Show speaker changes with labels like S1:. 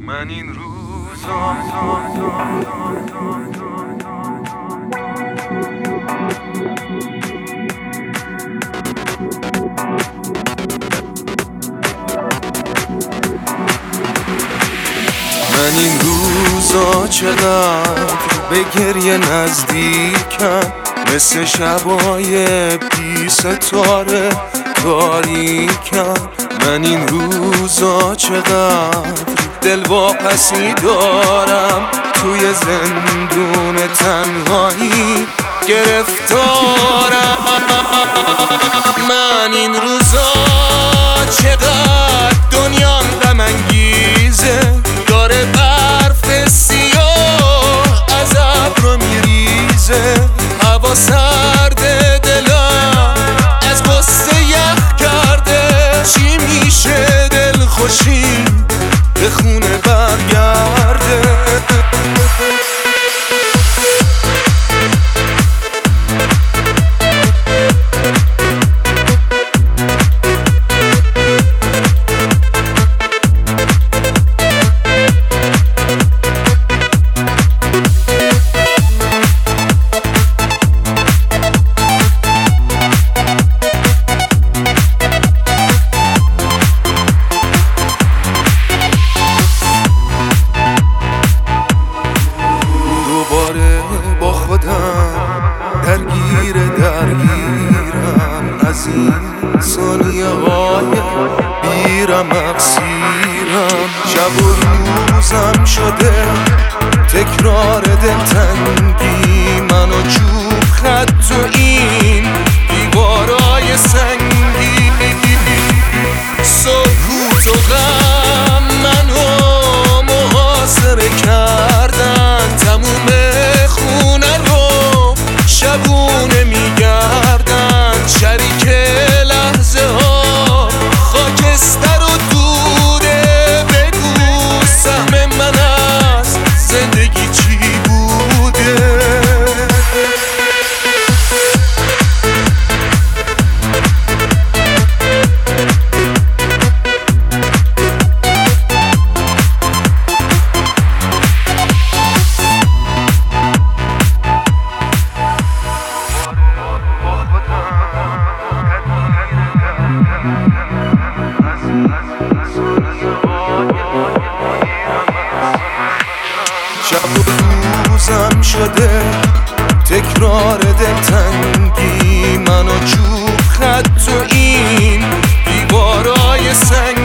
S1: من این روزا من این روزا چقدر به گریه نزدیکم، مثل شبای بی ستاره تاریکم. من این روزا چقدر دل واپسی دارم، توی زندون تنهایی گرفتارم. من این روزا چقدر دنیام غم انگیزه، داره برف سیاه از ابر میریزه. هوا سرده، دلم از غصه یخ کرده. چی میشه دل خوشی به خونه برگرده؟ با خودم درگیرم از این ثانیه های بیرم اقصیرم. شب و روزم شده تکرار دلتنگی، من و چوب خط و این دیوارای سنگی. سکوت و غم منو محاصره کردن، تموم خونه رو شبونه میگردن. شریک لحظه ها خاکستر و دوده، بگو سهم من از زندگی چی بوده؟ شب و روزم شده تکرار دلتنگی، من و چوب خط و این دیوارای سنگ.